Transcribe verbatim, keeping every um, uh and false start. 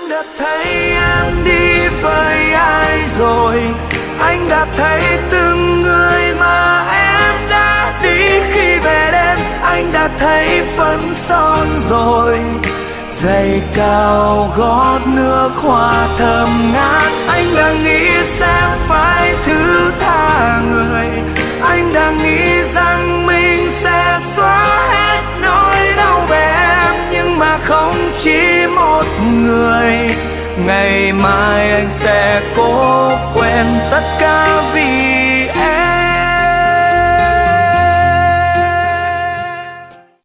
Anh đã thấy em đi với ai rồi, anh đã thấy từng người mà em đã đi. Khi về đêm anh đã thấy phấn son rồi, giày cao gót nước hoa thơm ngát. Anh đã nghĩ sẽ phải thứ tha người, anh đã nghĩ rằng mình sẽ xóa hết nỗi đau về em, nhưng mà không chỉ một người. Ngày mai anh sẽ cố quên tất cả vì